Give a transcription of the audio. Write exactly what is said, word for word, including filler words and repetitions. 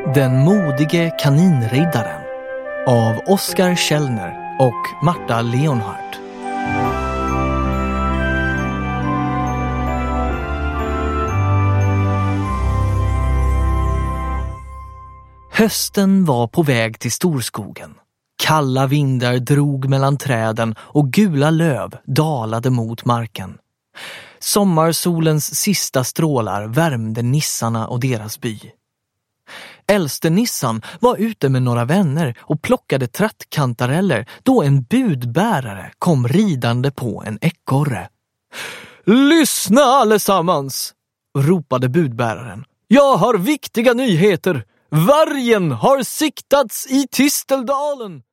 Den modige kaninriddaren av Oskar Källner och Marta Leonhardt. Hösten var på väg till storskogen. Kalla vindar drog mellan träden och gula löv dalade mot marken. Sommarsolens sista strålar värmde nissarna och deras by. Äldste nissan var ute med några vänner och plockade trattkantareller då en budbärare kom ridande på en ekorre. "Lyssna allesammans!" ropade budbäraren. "Jag har viktiga nyheter! Vargen har siktats i Tisteldalen!"